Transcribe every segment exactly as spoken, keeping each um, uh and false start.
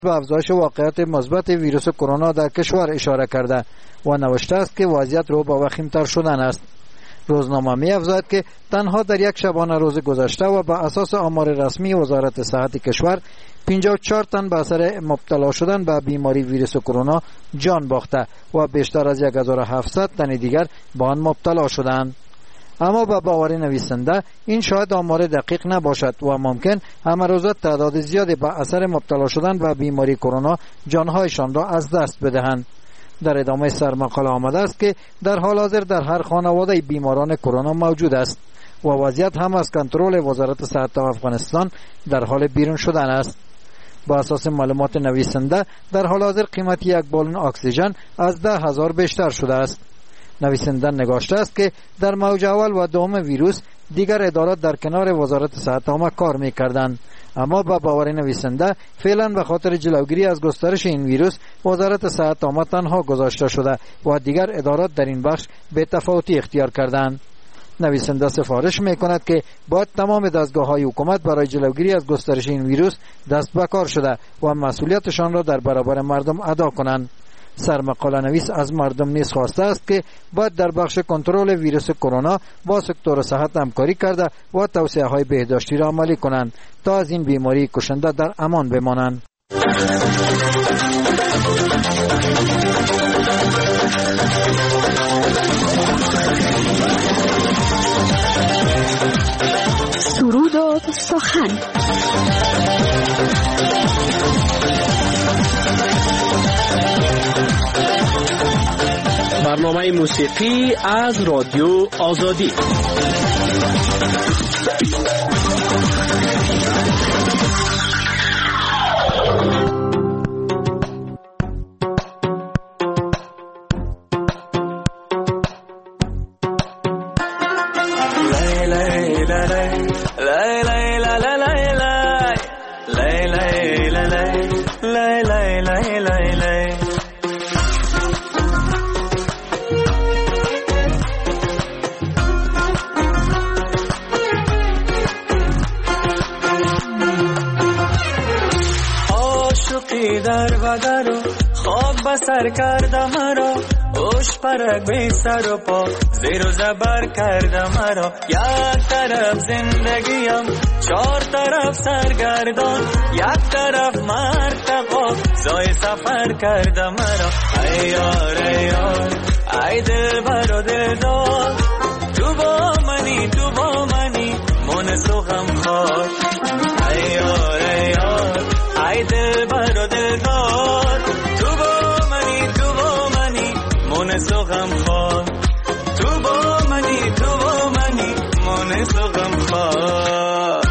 به افزایش واقعیت مثبت ویروس کرونا در کشور اشاره کرده و نوشته است که وضعیت رو با وخیم‌تر شدن است. روزنامه می افزاید که تنها در یک شبانه روز گذشته و بر اساس آمار رسمی وزارت صحت کشور پنجاه و چهار تن به اثر مبتلا شدن به بیماری ویروس کرونا جان باخته و بیشتر از هزار و هفتصد تن دیگر به آن مبتلا شدند. اما به باور نویسنده این شاید آمار دقیق نباشد و ممکن همه روزه تعداد زیادی به اثر مبتلا شدن به بیماری کرونا جانهایشان را از دست بدهند. در ادامه سرمقاله آمده است که در حال حاضر در هر خانواده بیماران کرونا موجود است و وضعیت هم از کنترل وزارت صحت افغانستان در حال بیرون شدن است. با اساس معلومات نویسنده در حال حاضر قیمت یک بالون اکسیژن از ده هزار بیشتر شده است. نویسنده نگاشته است که در موج اول و دوم ویروس دیگر ادارات در کنار وزارت صحت عامه کار می‌کردند، اما با باور نویسنده فعلا به خاطر جلوگیری از گسترش این ویروس وزارت صحت عامه تنها گذاشته شده و دیگر ادارات در این بخش به تفاوتی اختیار کردند. نویسنده سفارش می‌کند که باید تمام دستگاه‌های حکومت برای جلوگیری از گسترش این ویروس دست به کار شده و مسئولیتشان را در برابر مردم ادا کنند. سرمقاله نویس از مردم نیز خواسته است که باید در بخش کنترل ویروس کرونا با سکتور صحت همکاری کرده و توصیه های بهداشتی را عملی کنند تا از این بیماری کشنده در امان بمانند. سرود و سخن. برنامه موسیقی از رادیو آزادی. سر کردم مرا اوش پرک بی سر و پا زیر و زبر کردم مرا یک طرف زندگیم چهار طرف سرگردان یک طرف مرتقا زای سفر کردم مرا ای یار ای یار ای دل بر و دل دار تو با منی تو با منی من سوخم خواد ای یار ای یار ای دل بر و دل دار سوغم خواه تو با منی تو با منی من سوغم خواه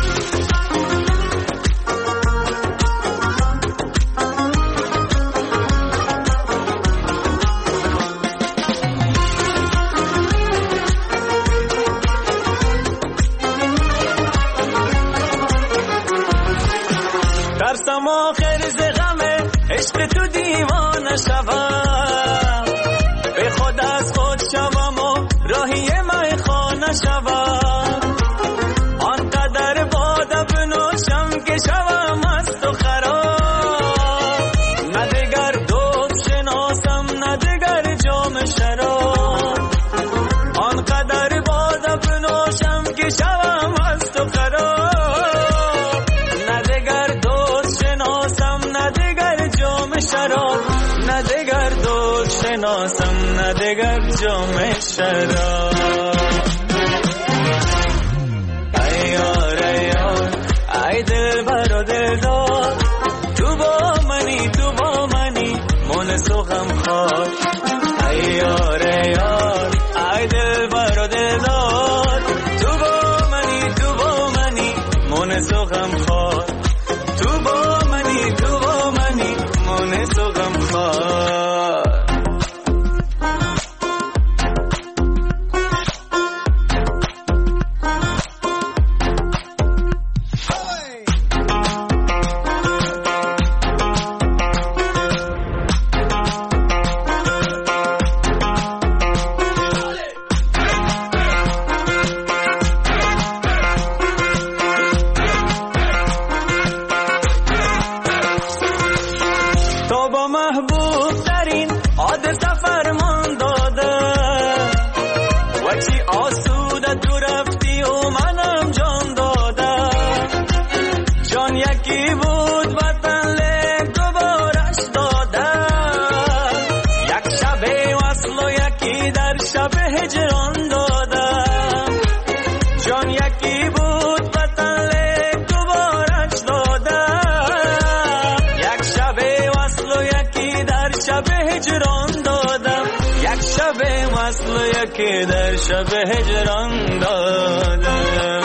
ترسم آخر ز غمه عشق تو دیوانه شوم به خود از خود شوم و راهی میخانه شوم آنقدر باده بنوشم که شوم مست و خراب نه دیگر دوست شناسم نه دیگر جام شراب آنقدر باده بنوشم که شوم مست و خراب نه دیگر دوست شناسم نه دیگر جام شراب نه دیگر دوست شناسم نه دیگر جام شراب ای یار ای یار ای دل بر و دل دار تو با منی تو با منی من سوغم خواد ای یار ای یار ای دل بر و دل دار تو با منی تو با منی من سوغم خواد تو با منی تو با منی من سوغم خواد محبوب ترین حادثه فرمان داده و چی آسوده تو رفتی و منم جان داده جان یکی بود وطن لب دوبارش داده یک شب وصل و یکی در شب هجران داده جان یکی بود وطن لب دوبارش داده یک شب وصل و یکی در شب هجران دادم یک شب وصل و یکی در شب هجران دادم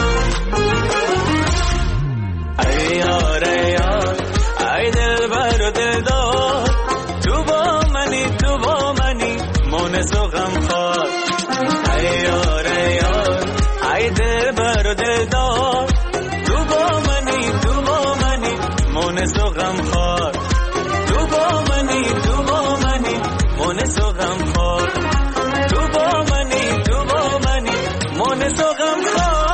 ای یار ای یار ای دل بر و دل دار تو با منی تو با منی مونس و غم خوار ای یار ای یار ای دل بر و دل دار تو با منی تو با منی مونس و غم خوار تو با منی تو با منی مونس و غم خوار تو با منی تو با منی مونس و غم خوار.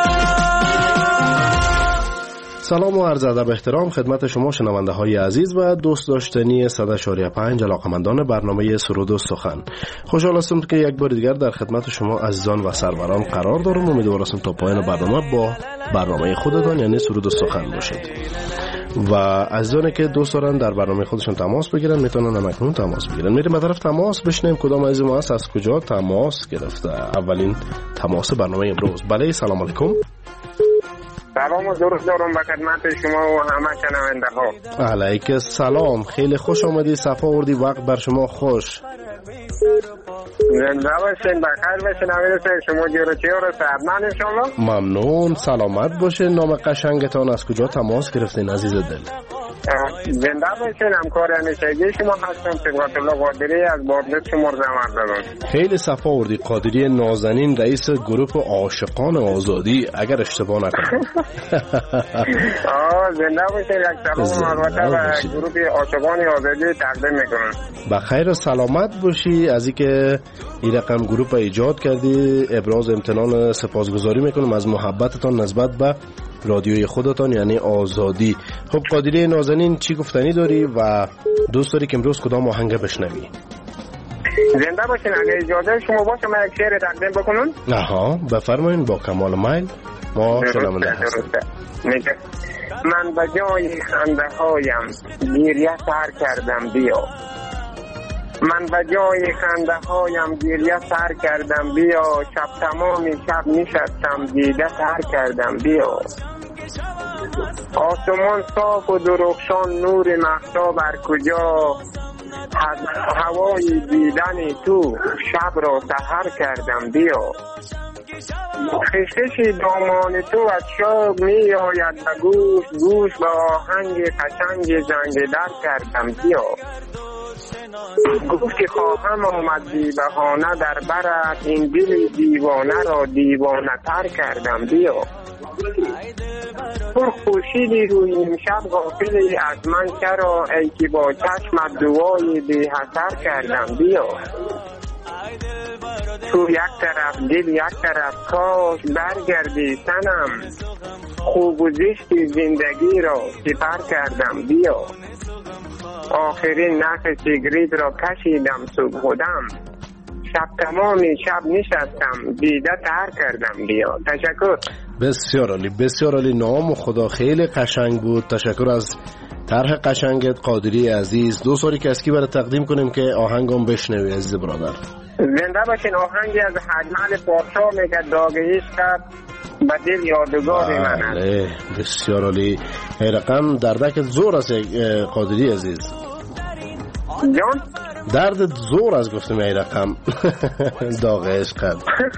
سلام و عرض ادب احترام خدمت شما شنونده های عزیز و دوست داشتنی صد و چهار و پنج علاقمندان برنامه سرود و سخن. خوشحال هستم که یک بار دیگر در خدمت شما عزیزان و سروران قرار دارم. امیدوارم تا پایان برنامه با برنامه خودتان یعنی سرود و سخن باشید و عزیزانی که دوست دارن در برنامه خودشون تماس بگیرن میتونن همکنون تماس بگیرن. میریم به طرف تماس بشنیم کدام عزیز ما هست از کجا تماس گرفته. اولین تماس برنامه امروز. بله سلام علیکم. سلام و درود دارم به خدمت شما و همه شنونده ها. علیک سلام. خیلی خوش آمدی. صفا وردی. وقت بر شما خوش. زنده باشین بخیر باشین. امیدوارم شما جور چهار صحتمند ان شاء الله. ممنون. سلامت باشین. نام قشنگتان از کجا تماس گرفتین عزیز دل؟ زنده باشین. همکار همیشگی شما هستم صبغت الله قادری از بادلت شمار زمردان. خیلی صفا وردی. قادری نازنین رئیس گروه عاشقان آزادی اگر اشتباه نکنم. آه زنده باشین. یک سلام البته به گروه عاشقان آزادی تقدیم میکنم. بخیر و سلامت باشی. از اینکه این رقم گروه ایجاد کردی ابراز امتنان سپاسگزاری میکنم از محبتتان نسبت به رادیوی خودتان یعنی آزادی. خب قادری نازنین چی گفتنی داری و دوست داری که امروز کدام آهنگ بشنوی؟ زنده باشین. اگه اجازه شما باشه من یک شعر تقدیم بکنم. آها بفرمایید. با کمال میل ما شنونده هستیم. میگه من به جای خنده هایم گریه سر کردم بیا من به جای خنده هایم گریه سر کردم بیا شب تمام شب نشستم دیده سر کردم بیا آسمان صاف و درخشان نور مهتاب بر کجا هوای دیدن تو شب را سحر کردم بیا خشخش دامان تو از شوق می آید به گوش گوش به آهنگ قشنگ زنگ در کردم بیا گفت که خواهم آمد بی بهانه در برت این دل دیوانه را دیوانه تر کردم بیا پر خورشیدی روی امشب غافلی از من چرا ای که با چشمت دوای بی اثر کردم بیا تو یک طرف دل یک طرف کاش برگردی سنم خوب و زشت زندگی را سپر کردم بیا آخرین نخ سیگریت را کشیدم صبح خودم شب تمامی شب نشستم دیده تر کردم بیا. تشکر. بسیار عالی بسیار عالی. نام خدا خیلی قشنگ بود. تشکر از طرح قشنگت قادری عزیز. دو سالی که اسکی برای تقدیم کنیم که آهنگم بشنوی عزیز برادر. زنده باشین. آهنگی از حجمل پارسا میگه داغیش کرد به دل یادگار من است. بله بسیار عالی. رقم دردک زور است قادری عزیز. جان درد زور از گفتم ای رقم داغ عشقت.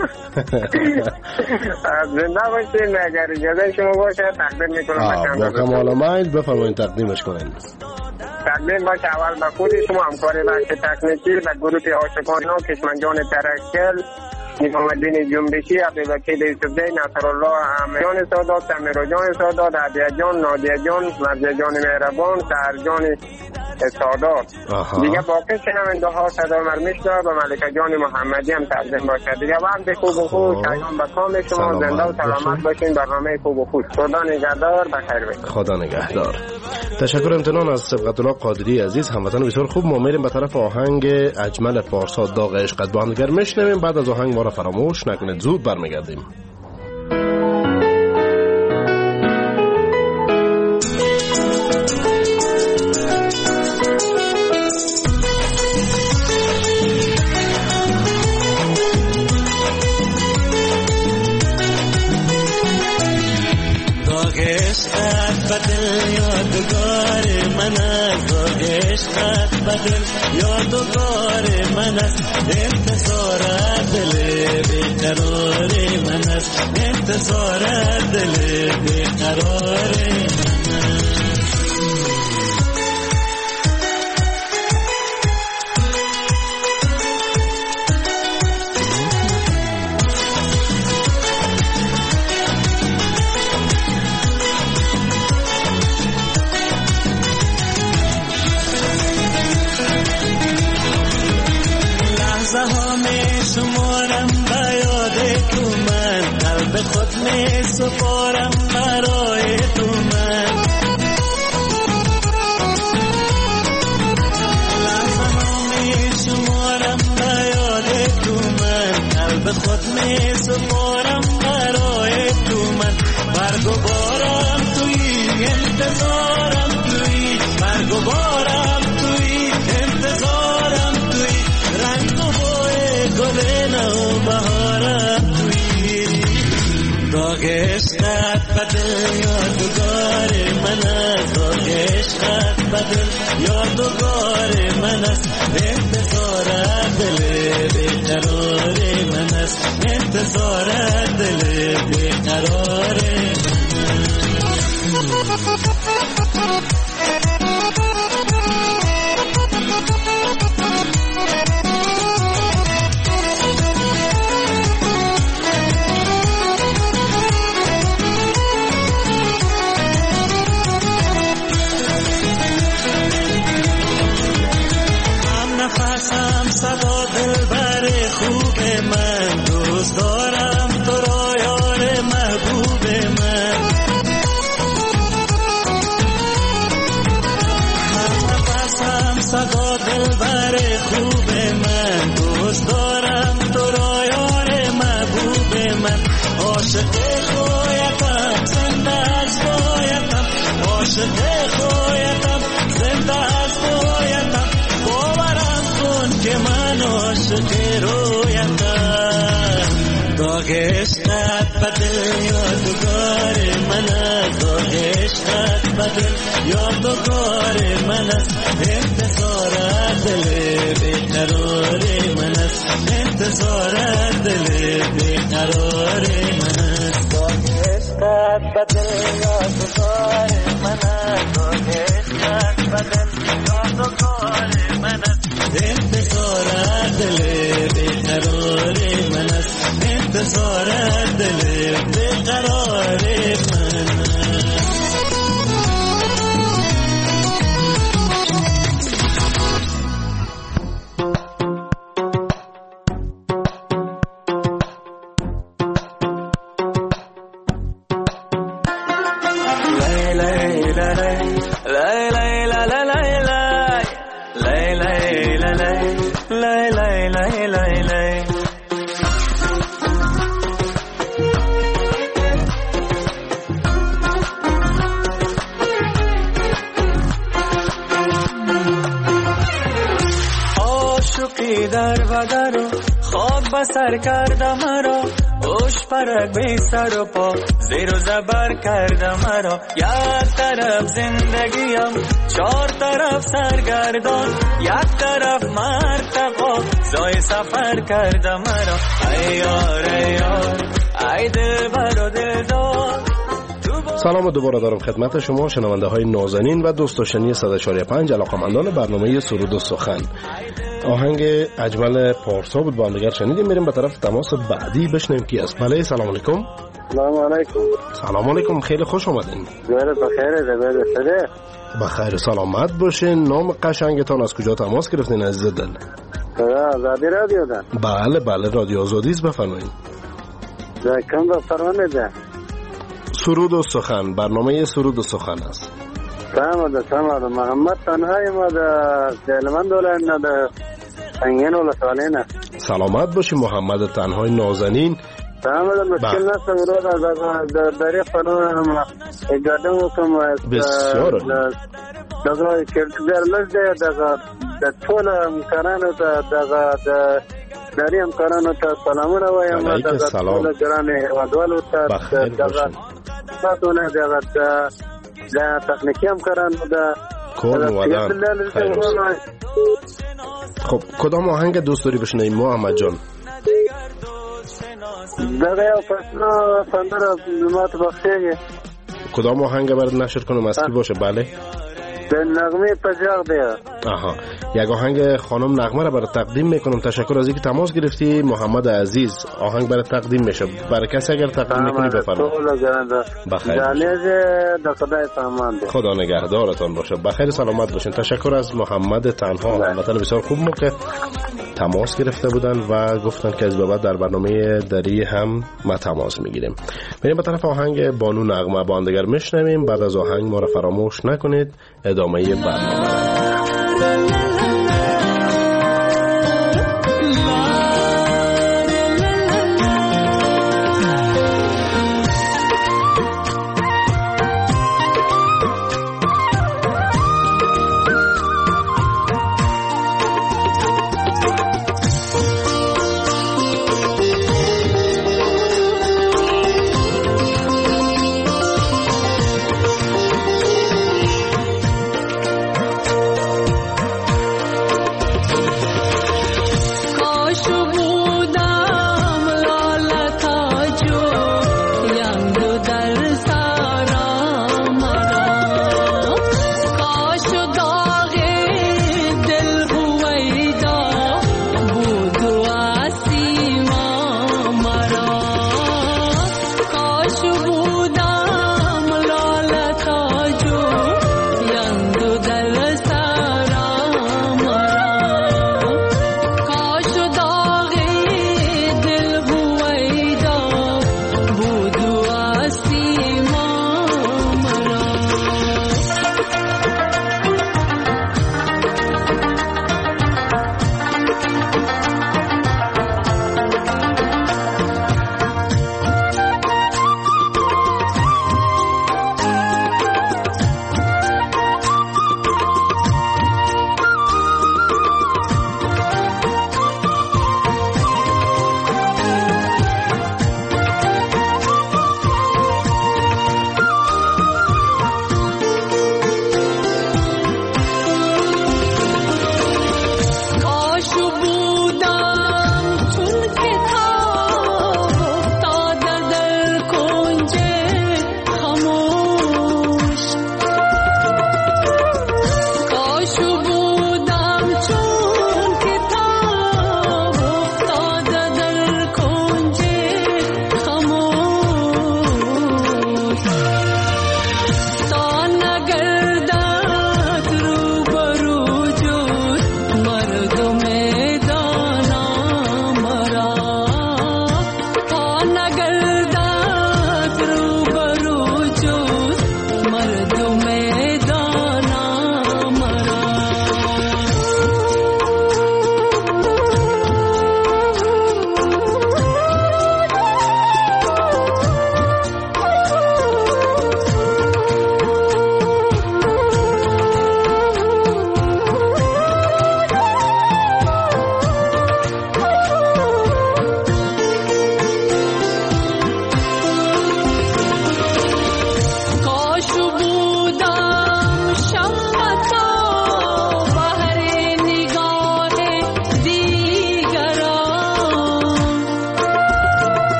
زنده باشین. اگر اجازه شما باشه تقدیم میکنم. با کمال میل بفرمایید تقدیمش کنین. تقدیم باشه اول به خود شما همکار بخش تکنیکی و گروه عاشقان ها کشمنجان ترکل نظام الدین جنبشی عبدالوکیل یوسفزی نصرالله احمدیان سادات سمیرا جان سادات عدیه جان نادیه جان مرزیه جان مهربان سهر جان سادات. دیگه باقی شنونده ها صدا مرمیشتا و ملکه جان محمدی هم تقدیم باشه. دیگه وقت خوب و خوش شایان به کام شما. زنده و سلامت باشین. برنامه خوب و خوش. خدا نگهدار. بخیر باشین. خدا نگهدار. تشکر امتنان از سبقت الله قادری عزیز، هموطن بسیار خوب. ما میریم به طرف آهنگ اجمل پارسا داغ عشقت با هم دیگر میشنویم. بعد از آهنگ ما را فراموش نکنید، زود برمیگردیم. بدل یادگار من است، عشقت بدل یادگار من است، انتظار دل بیقرار من است، انتظار دل بیقرار من است. شمارم به یاد تو من، قلب خود می سپارم برای تو من. لحظه ها می شمارم به یاد تو من، قلب خود می سپارم برای تو من. برگ و بارم توی، انتظارم توی، برگ و بارم توی، انتظارم توی، رنگ و گل نو بهارم توی. داغ عشقت بدل یادگار من است، داغ عشقت بدل یادگار من است، انتظار دل بیقرار من است، انتظار دل بیقرار نفسم صدا دلبر خوب من، دوست دارم تو را یار محبوب من. نفسم صدا دلبر خوب من، دوست دارم تو را یار محبوب من. عاشق خودم زنده از بایدم، عاشق خودم زنده از بایدم. باورم کن که من عاشق رویتم. داغ عشقت بدل یادگار من است، داغ عشقت بدل یادگار من است، انتظار دل بیقرار من است، انتظار دل بیقرار من است. داغ عشقت بدل یادگار من است، داغ عشقت بدل یادگار من است، انتظار دل بیقرار من است، انتظار دل بیقرار من است. در بدر و خواب بسر کرده مرا، اوش پرک بی سر و پا زیر و زبر کرده مرا. یک طرف زندگیم، چهار طرف سرگردان، یک طرف مرتقا زای سفر کرده مرا. ای یار ای یار ای دل بر و دلدار. سلام دوباره دارم خدمت شما شنونده های نازنین و دوست داشتنی صد و چهار پنج علاقمندان برنامه سرود و سخن. آهنگ اجمل پارسا بود با هم دیگر شنیدیم. میریم به طرف تماس بعدی بشنیم کی است. بله سلام علیکم. سلام علیکم. سلام علیکم، خیلی خوش آمدین. زهر بخیر، زبر سده بخیر سلامت باشین. نام قشنگتان، از کجا تماس گرفتین عزیز دل؟ آزادی رادیو ده. بله بله رادیو آزادی است، بفرمایید. کم با فرمانه ده. سرود و سخن، برنامه سرود و سخن است. سلام ده سلام ده محمد تنهایی ما ده دلمند ولایت نه ده سنگین ولسوالینا. سلامت باشی محمد تنهای نازنین. سلام ده مشکل نست مراد در دری قانون اجازه کم بسیار دغه کړه لږه دغه د ټول امکانانو ته دغه د دری امکانانو ته سلامونه وایم دغه ټول ګرانه ودوالو ته دغه تاسو نه دغه د تخنیکی امکانانو د کور ودان. خب کدام آهنگ دوست داری بشنویم محمد جان؟ دغه یو پښتو سندره مات بخښي. کدام آهنگ برات نشر کنم مسکی باشه؟ بله به نغمه پجاق ده. آها یک آهنگ خانم نغمه را برای تقدیم میکنم. تشکر از اینکه تماس گرفتی محمد عزیز. آهنگ برای تقدیم میشه. برای کسی اگر تقدیم میکنی بفرمایید. بخیر. خدا نگهدارتان باشه. بخیر سلامت باشین. تشکر از محمد تنها. هموطن بسیار خوب ما که تماس گرفته بودن و گفتن که از بعد در برنامه دری هم ما تماس میگیریم. بریم به طرف آهنگ بانو نغمه با هم دیگر میشنویم. بعد از آهنگ ما را فراموش نکنید. ادامه برنامه.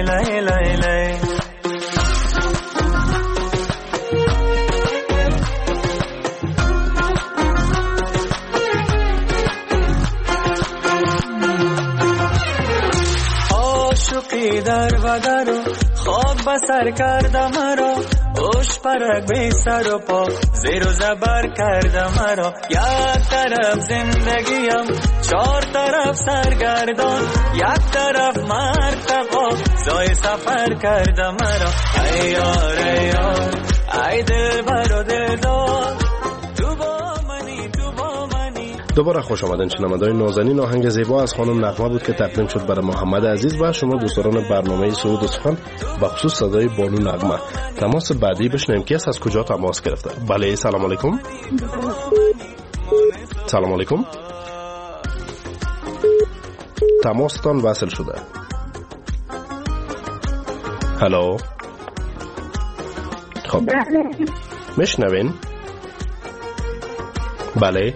لای لای لای. آشوقی در و در و خواب بسر کرده مرا، اوش پرک بی سر و پا زیر و زبر کرده مرا. یک طرف زندگیم چهار طرف سرگردان، یک طرف مرتقا زای سفر کرده مرا. ای یار ای یار ای دل بر و دل دار، تو با منی تو با منی. دوباره خوش آمدین شنوندگان نازنین. آهنگ زیبا از خانم نغمه بود که تقدیم شد برای محمد عزیز و شما دوستان برنامه سرود و سخن بخصوص صدای بانو نغمه. تماس بعدی بشنویم که از کجا تماس گرفته. بله سلام علیکم. سلام علیکم. تماستان وصل شده. هلو. خب میشنوین؟ بله.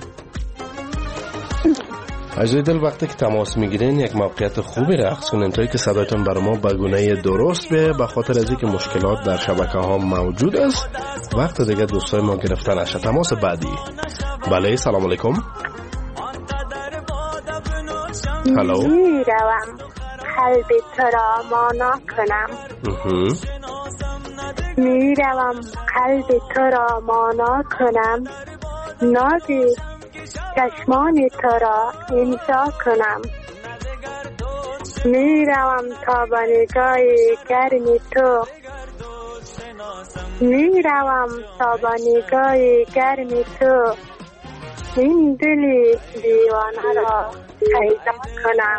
عزیزی دل وقتی که تماس میگیرین یک موقعیت خوبی رقص کنین تا که صدایتون برای ما به گونه درست به به خاطر از اینکه مشکلات در شبکه ها موجود است وقت دیگه دوستای ما گرفتن نشه. تماس بعدی. بله سلام علیکم. هلو. میروم قلب تو را مانا کنم، میروم قلب تو را مانا کنم، نازی چشمان تو را امضا کنم. میروم تا به نگاه گرم تو، میروم تا به نگاه گرم تو، این دل دیوانه را پیدا کنم.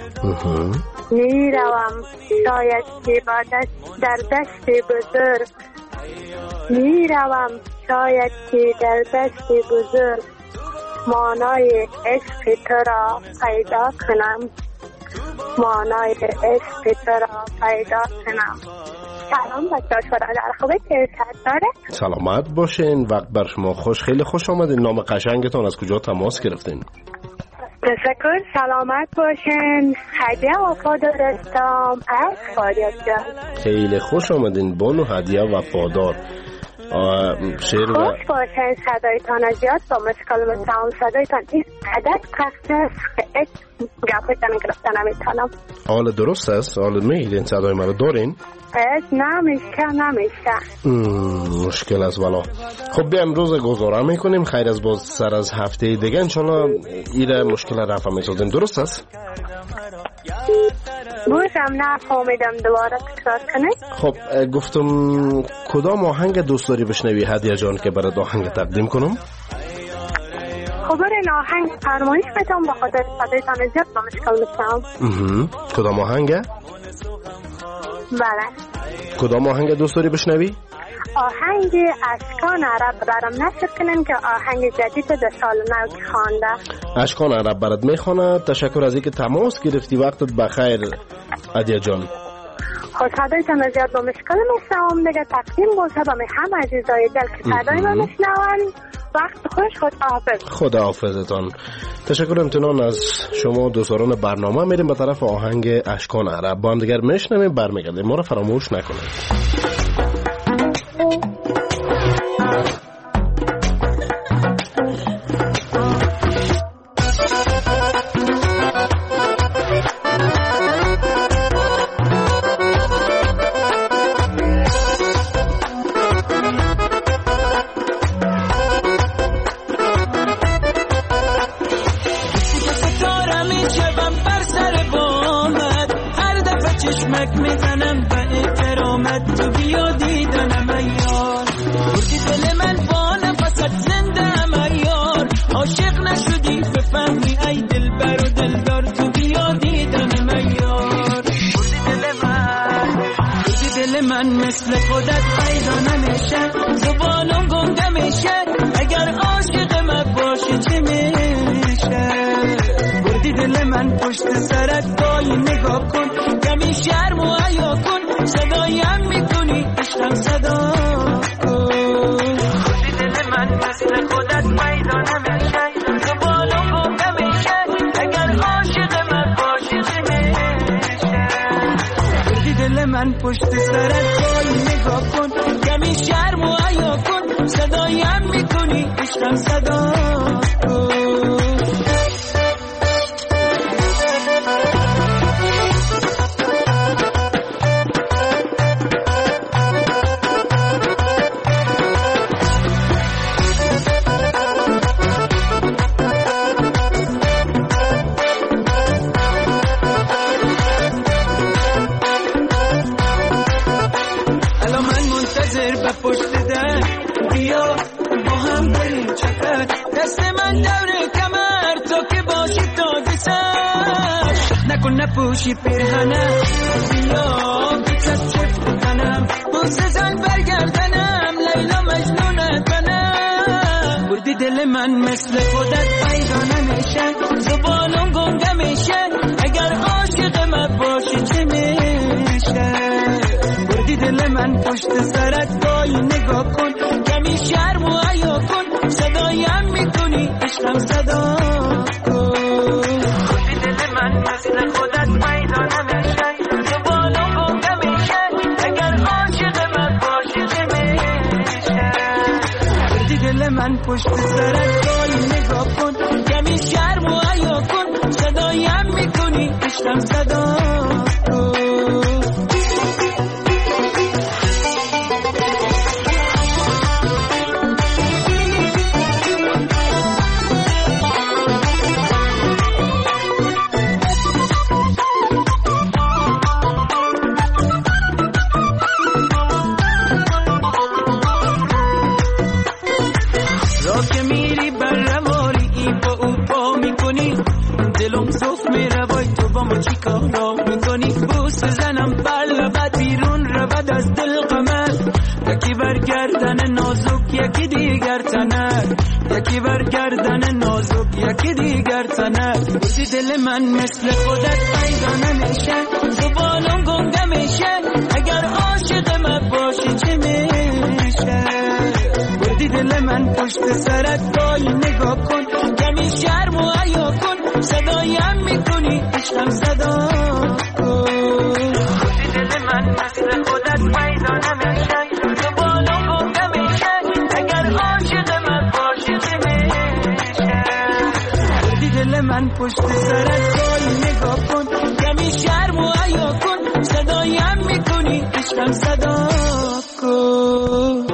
میروم شاید که با دست در دست بزرگ، میروم شاید که در دست بزرگ مانای عشق تو را پیدا کنم، مانای عشق تو را پیدا کنم. سلام بچه‌ها، شما در خوبه که داره؟ سلامت باشین. وقت بر شما خوش. خیلی خوش آمدین. نام قشنگتون از کجا تماس گرفتین؟ تشکر. سلامت باشین. هدیه وفادار هستم از فاریاب جان. خیلی خوش آمدین بانو هدیه وفادار. شعر و خوش باشین. صدایتان زیاد با مشکل مستعام صدایتان این عدد قصد است که گفت گرفته نمیتونم. حال درست است؟ حال میگیرین صدای مرا دارین؟ نمیشه نمیشه مشکل است والا. خب بیا امروز گزاره میکنیم خیر از باز سر از هفته دیگه انشالله ایره مشکل رفع میسازیم. درست است؟ بوشم نفهمیدم دوباره تکرار کنید. خب گفتم کدام آهنگ دوست داری بشنوی هدیه جان که برات آهنگ تقدیم کنم؟ خبر این آهنگ فرمایش بدم با خاطر صدایتان زیاد با مشکل میشم. کدام آهنگه؟ بله. کدام آهنگ دوست داری بشنوی؟ آهنگ اشکان عرب برام نشر کنن که آهنگ جدید در سال نو که خوانده. اشکان عرب برات میخونه. تشکر از اینکه تماس گرفتی. وقتت بخیر هدیه جان. صدایتان زیاد با مشکل میشم دیگه تقدیم باشه با همه عزیزای دل که صدای ما میشنون. وقت خوش. خدا حافظ. خدا حافظتان. تشکر امتنان از شما دوستان برنامه. میریم به طرف آهنگ اشکان عرب. با هم دیگر میشنویم برمیگردیم. ما رو فراموش نکنید. مثل خودت پیدا نمیشه، زبانم گنگ میشه، اگر عاشق من باشی چی میشه؟ بردی دل من پشت سرت، گاهی نگاه کن، کمی شرم و حیا کن، صدایم میکنی عشقم صدا کن. بردی دل من مثل خودت پیدا نمیشه، زبانم گنگ میشه، اگر عاشق من باشی چی میشه؟ بردی دل من پشت سرت وای نگاه کن کمی شرم و حیا کن صدایم میکنی عشقم صدا کن پشت در بیا با هم بریم چکر دست من دور کمر تو که باشی تازه سر نکن نپوشی پیرهنم بیا بکس چفت کنم بوسه زن برگردنم لیلا مجنونت منم بردی دل من مثل خودت پیدا نمیشه زبانم گنگه میشه اگر عاشق من باشی چه میشه دل من پشت سرت وای نگاه کن کمی شرم و حیا کن صدایم میکنی عشقم صدا کن دل من مثل خودت پیدا نمیشه زبانم گنگه میشه اگر عاشق من باشی چه میشه دل من پشت سرت وای نگاه کن کمی شرم و حیا کن صدایم میکنی عشقم صدا کن کارا میکنی بوس زنم بر لبت بیرون رود از دل قمر یکی برگردن نازک یکی دیگر تنر یکی برگردن نازک یکی دیگر تنر بودی دل من مثل خودت پیدا نمیشه زبانم گنگه میشه اگر عاشق من باشی چه میشه بودی دل من پشت سرت وای نگاه کن کمی شرم و حیا کن صدایم میکنی عشقم صدا کن دل من مثل خودت پیدا نمیشه زبانم گنگه میشه اگر عاشق من باشی چه میشه دل من پشت سرت وای نگاه کن کمی شرم و حیا کن صدایم میکنی عشقم صدا کن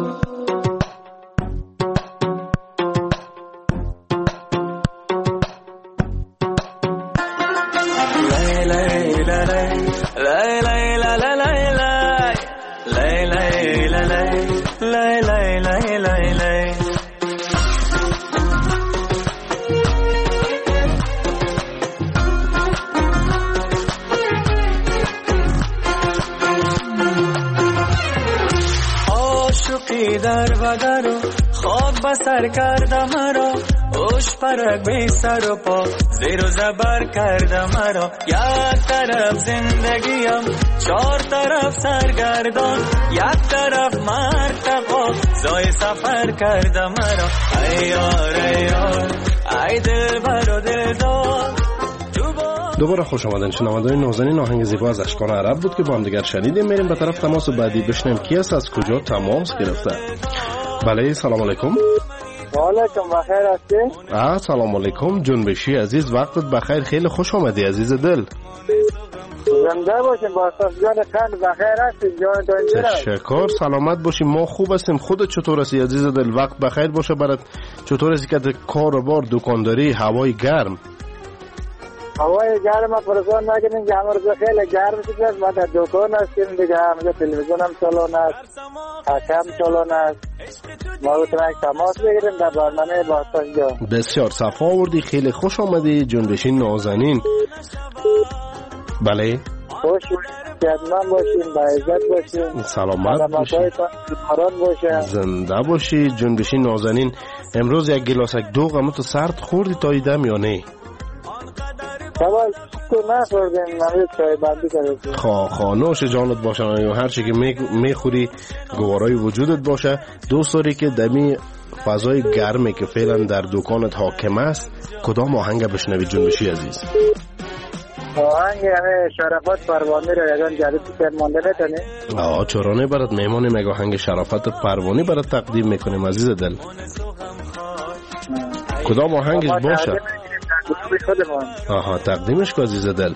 در و در و خواب بسر کرده مرا اوش پرک بی سر و پا زیر و زبر کرده مرا یک طرف زندگیم چهار طرف سرگردان یک طرف مرتقا زای سفر کرده مرا ای یار ای یار ای دل بر و دل دار دوباره خوش آمدن شنوندگان نازنین. آهنگ زیبا از اشکان عرب بود که با هم دیگر شنیدیم. میریم به طرف تماس بعدی بشنیم کی است از کجا تماس گرفته. بله سلام علیکم. و علیکم بخیر هستی؟ آه سلام علیکم جنبشی عزیز وقتت بخیر خیلی خوش آمدی عزیز دل. زنده باشیم با جان خند بخیر هستی جان دنجره. تشکر سلامت باشیم ما خوب هستیم. خودت چطور هستی عزیز دل؟ وقت بخیر باشه برات. چطور هستی که کار و بار دکانداری هوای گرم؟ هوای گرم پرسان نکنیم که همه روز خیلی گرم شده. ما در دکان هستیم دیگه همه تلویزیون هم چالان است حکم چالان است. ما رو تنک تماس بگیریم در برنامه باستان جان. بسیار صفا آوردی خیلی خوش آمدی جنبشین نازنین. بله خوش خدمت باشیم با عزت باشیم سلامت باشیم زنده باشی جنبشین نازنین. امروز یک گلاسک دو غمت سرد خوردی تا ایدم یا نه؟ سوال تو نخوردیم نمید چای بندی کردیم. خواه خواه نوش جانت باشه و هر چی که میخوری گوارای وجودت باشه. دوست داری که دمی فضای گرمی که فعلا در دکانت حاکم است کدام آهنگ بشنوی جنبشی عزیز؟ آهنگ همه شرافت پروانی رو یکان جدید بکر مانده بتنی؟ آه چرانه برات میمانیم یک آهنگ شرافت پروانی برات تقدیم میکنیم عزیز دل. کدام آهنگش باشه؟ آها تقدیمش که عزیز دل.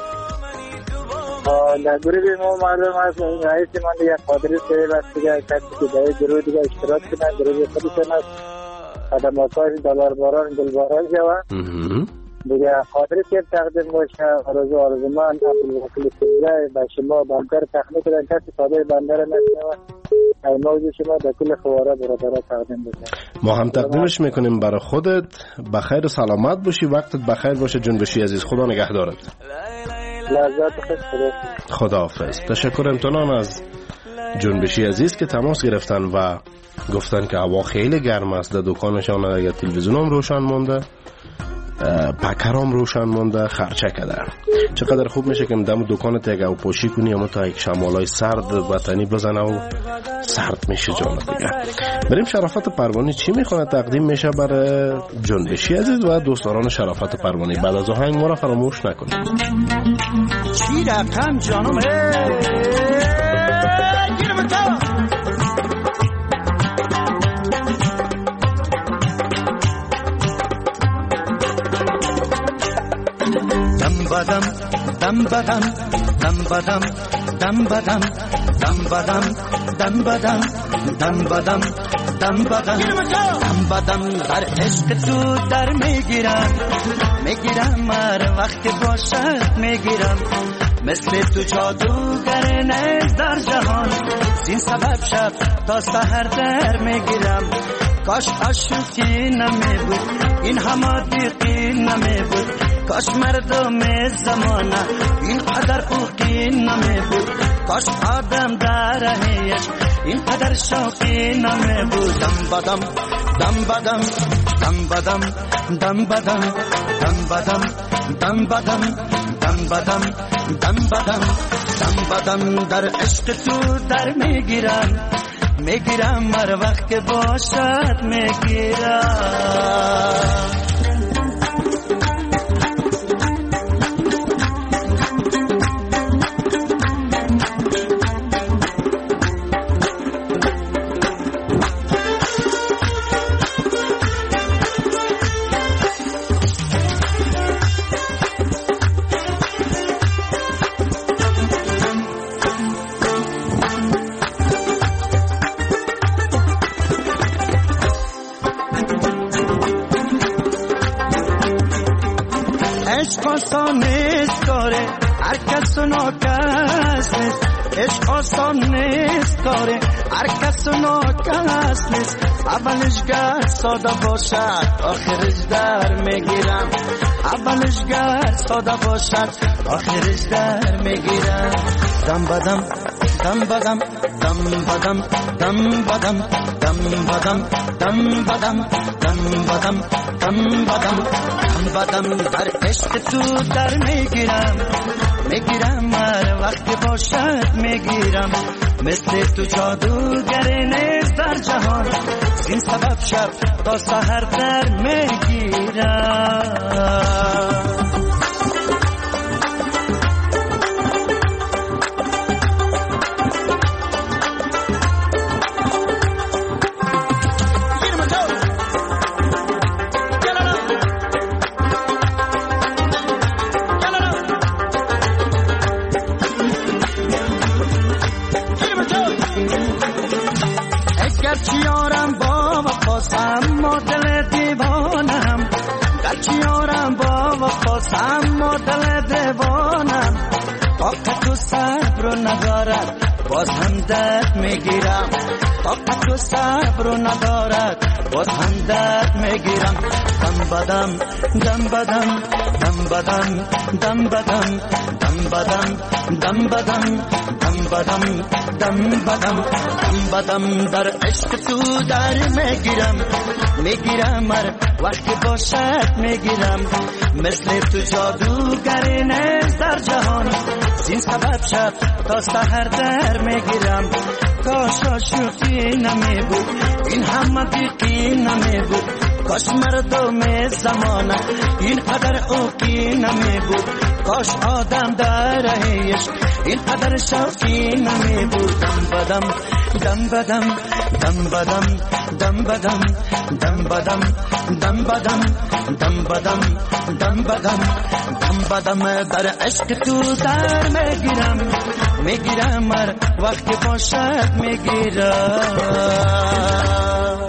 در گروه ما معلوم است رئیس من دیگه قادری سری بست دیگه کسی که در گروه دیگه اشتراک کنن گروه خودشون است خدمات های دلار باران گل باران جوان دیگه قادری که تقدیم باشه آرزو آرزومان عبدالوکیل سیزه به شما بندر تخنیک دن کسی صادر بندر نشنوه ای موضوع شما در کل خواره برادرها تقدیم باشه. ما هم تقدیمش میکنیم برای خودت. بخیر و سلامت باشی، وقتت بخیر باشه جنبشی عزیز. خدا نگهدارت. لذت خود خداحافظ. تشکر امتنان از جنبشی عزیز که تماس گرفتن و گفتن که هوا خیلی گرم است. در دکانشان اگر تلویزیون هم روشن مونده، پکرام روشن مونده، خرچه کده. چقدر خوب میشه که دم دکانت اگه او پوشی کنی اما تا یک شمالای سرد وطنی بزنه و سرد میشه جان دیگه. بریم شرافت پروانی چی میخونه تقدیم میشه برای جنبشی عزیز و دوستداران شرافت پروانی. بعد از آهنگ ما را فراموش نکنید. چی رقم جانم گیرم تا بدم دم بدم دم بدم دم بدم دم بدم دم بدم دم بدم دم بدم دم بدم در عشق تو در میگیرم میگیرم مر وقت باشد میگیرم مثل تو جادوگر نیست در جهان زین سبب شب تا سحر در میگیرم کاش عاشقی نمی بود این همه دیقی نمی بود کاش مردم زمانه این قدر اوقی نمی بود کاش آدم در رهیش این قدر شوقی نمی بود دم بدم دم بدم دم بدم دم بدم دم بدم دم بدم دم بدم دم بدم دم بدم در عشق تو در میگیرم میگیرم هر وقت که باشد میگیرم عشق آسان نیست کاره هر کس و ناکس نیست عشق آسان نیست کاره هر کس و ناکس نیست اولش گر ساده باشد آخرش در میگیرم اولش گر ساده باشد آخرش در میگیرم دم بدم دم بدم دم بدم دم بدم دم بدم دم بدم دم بدم دم بدم دم بدم در عشق تو در میگیرم میگیرم هر وقت باشد میگیرم مثل تو جادوگر نیست در جهان این سبب شب تا سحر در میگیرم اما دل دیوانم طاقت و صبر ندارد باز هم درد میگیرم طاقت و صبر ندارد باز هم درد میگیرم دم بدم دم بدم دم بدم دم بدم دم بدم دم بدم دم بدم دم بدم دم بدم در عشق تو در میگیرم میگیرم هر وقت باشد میگیرم مثل تو جادوگر نیست در جهان زین سبب شب تا سحر در میگیرم کاش عاشقی نمی بود این همه بیقی نمی بود کاش مردم زمانه این قدر اوکی نمی بود کاش آدم در عشق این قدر شوقی نمی بود دم بدم دم بدم دم بدم دم بدم دم بدم دم بدم دم بدم دم بدم دم بدم بر عشق تو در میگیرم میگیرم هر وقت باشد میگیرم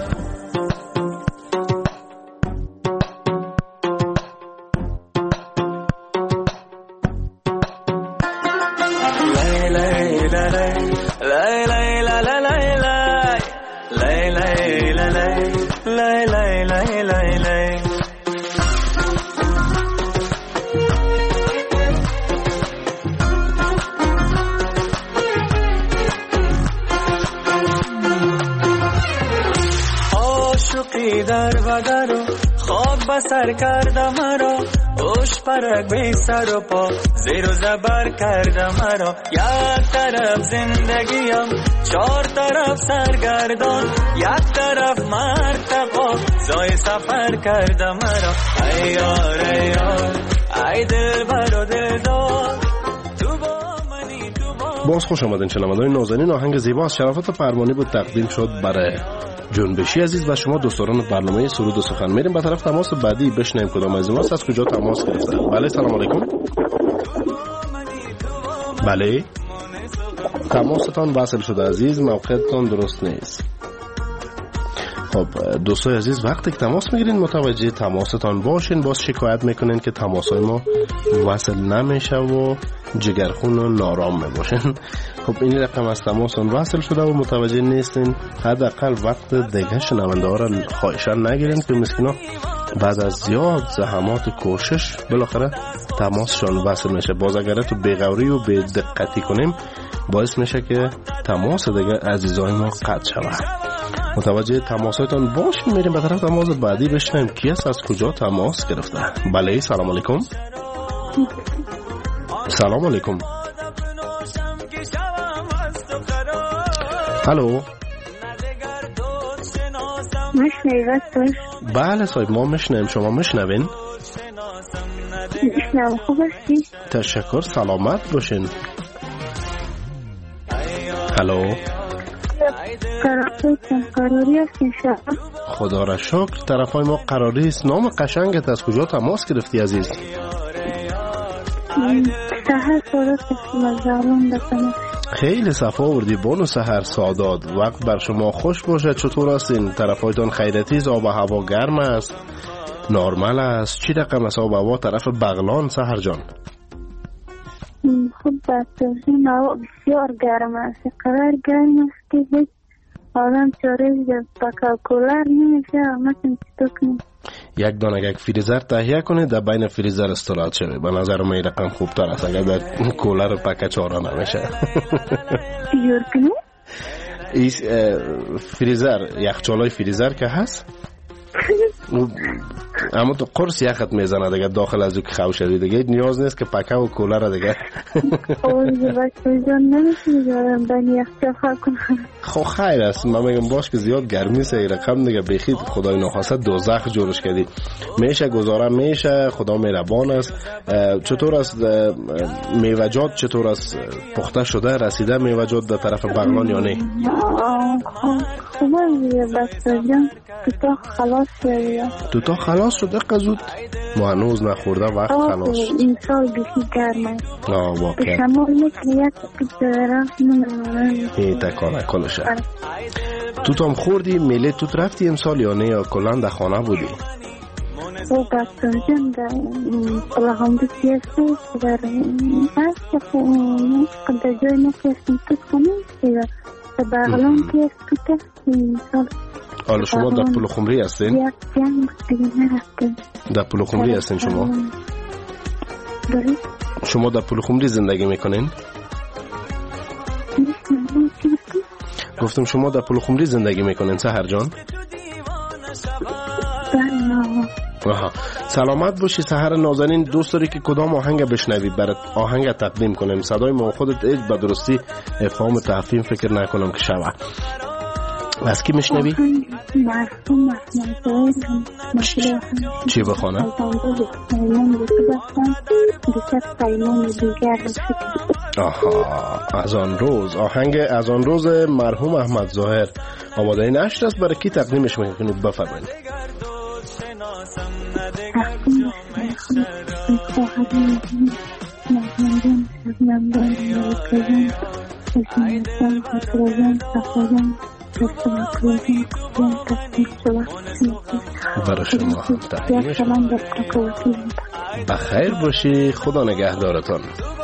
در بدر خواب بسر کرده مرا اوش پرک بی سر و پا زیر و زبر کرده مرا یک طرف زندگیم چهار طرف سرگردان یک طرف مرتقا زای سفر کرده مرا ای یار ای یار ای دل بر و دل دار باز خوش آمدین شنوندگان نازنین. آهنگ زیبا از شرافت پروانی بود تقدیم شد برای جنبشی عزیز و شما دوستان برنامه سرود و سخن. میریم به طرف تماس بعدی بشنویم کدام از ایناست، از کجا تماس گرفته. بله سلام علیکم. بله تماستان وصل شده عزیز، موقعتان درست نیست. خب دوستای عزیز وقتی که تماس میگیرین متوجه تماستان باشین، باز شکایت میکنین که تماسای ما وصل نمیشه و جگرخون و نارام میباشین. خب این رقم از تماسان وصل شده و متوجه نیستین، حداقل وقت دیگه شنونده ها را خواهشان نگیرین که مسکینا بعد از زیاد زحمات کوشش بالاخره تماسشان وصل میشه. باز اگر تو بیغوری و بی دقتی کنیم باعث میشه که تماس دیگه عزیزای ما قطع شود. متوجه تماسایتان باشین. میریم به طرف تماس بعدی بشنویم کی است، از کجا تماس گرفته. بله سلام علیکم. سلام علیکم. الو مشنوی وقتش؟ بله صاحب ما مشنویم، شما مشنوین؟ مشنویم. خوب هستی؟ تشکر، سلامت باشین. الو قراری هستین شما؟ خدا را شکر طرفای ما قراری است. نام قشنگت از کجا تماس گرفتی عزیز؟ سهر سادات هستم زالون دستم. خیلی صفا وردی بانو سهر سادات، وقت بر شما خوش باشه. چطور هستین؟ طرفایتان خیرتی است؟ آب و هوا گرم است؟ نرمال است؟ چی رقم است آب و هوا طرف بغلان سهر جان؟ خوب بسیار هوا بسیار گرم است. قرار گرم است که هیچ آدم چاره پاکا کولر نمیشه. مثلا چطور کنیم؟ یک دانه یک فریزر تهیه کنید، در بین فریزر استراحت شوید. به نظر من این رقم خوب تر است. اگر در کولر پاکا چاره نمیشه چجور کنیم؟ این فریزر یخچالای فریزر که هست اما تو قرص یخت میزنه دیگه داخل از او که خو شدی دیگه نیاز نیست که پکه و کولر دیگه. اوه بچه جان نمیشه دارم بنی یخچال خواه کنم. خب خیر است، من میگم باش که زیاد گرمی سه ای رقم دیگه بخید خدای نخواسته دوزخ جورش کردی. میشه گذاره میشه، خدا مهربان است. چطور است میوجات؟ چطور است پخته شده رسیده میوجات در طرف بغلان یا نه؟ خوبه بچه جان تو خلاص شدی؟ تو تا خلاص شده قزود؟ ما هنوز نخورده وقت خلاص شد. این سال بیشی گرمه. آه واقعا شما یک یک رفت نمونه این تکانه کلشه. تو تام خوردی میله تو رفتی امسال یا نه یا کلان در خانه بودی؟ او بچه جان در پلاغم دو سیسته در هست قدر جای نکستیم تو کنیم در بغلان که است تو که این سال. حالا شما در پلوخمری هستین؟ در پلوخمری هستین شما؟ شما در پلوخمری زندگی میکنین؟ گفتم شما در پلوخمری زندگی میکنین سهر جان؟ آها. سلامت باشی سحر نازنین. دوست داری که کدام آهنگ بشنوی برات آهنگ تقدیم کنیم؟ صدای ما خودت ایج به درستی افهام تفهیم فکر نکنم که شوه. از کی میشنوی؟ مرحوم احمد ظاهر. چی بخونم؟ آها، از آن روز. آهنگ از آن روز مرحوم احمد ظاهر آماده نشر است. برای کی تقدیمش میکنید؟ بفرمایید. برای شما هم تقدیمش. بخیر باشی، خدا نگهدارتان.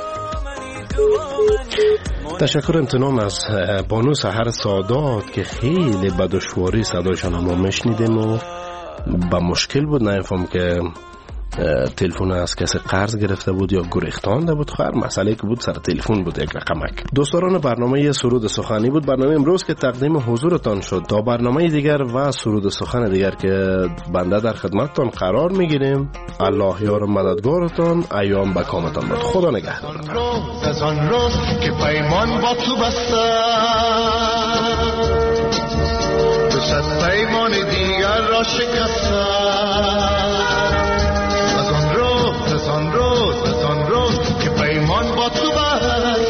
تشکر امتنان از بانو سحر سادات که خیلی به دشواری صدایشان ما میشنیدیم و با مشکل بود. نمیفهم که تلفن از کسی قرض گرفته بود یا گریختانده بود. خیر مسئله که بود سر تلفن بود یک رقمک. دوستان برنامه سرود سخنی بود برنامه امروز که تقدیم حضورتان شد. تا برنامه دیگر و سرود سخن دیگر که بنده در خدمتتان قرار میگیریم. الله یار مددگارتان، ایام به کامتان باد. خدا نگهدارتان. از آن روز که پیمان با تو بستم، دو صد پیمان دیگر را شکستم. از آن روز از آن روز از آن روز که پیمان با تو بستم،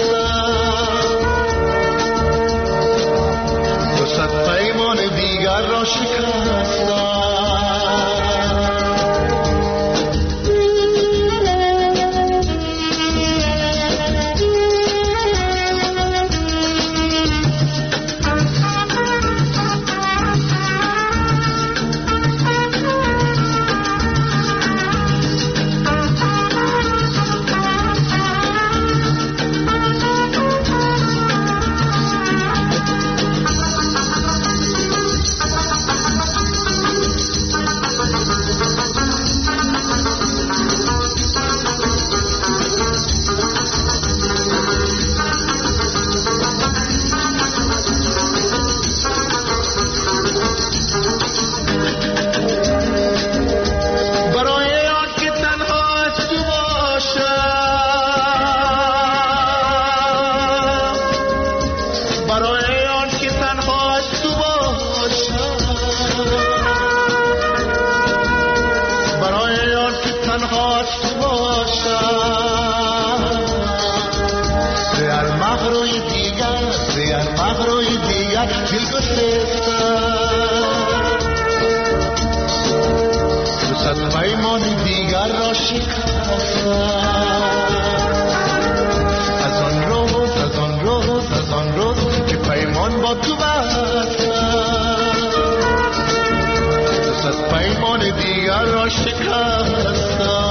دو صد پیمان دیگر را شکستم. پیمان دیگر را شکستم.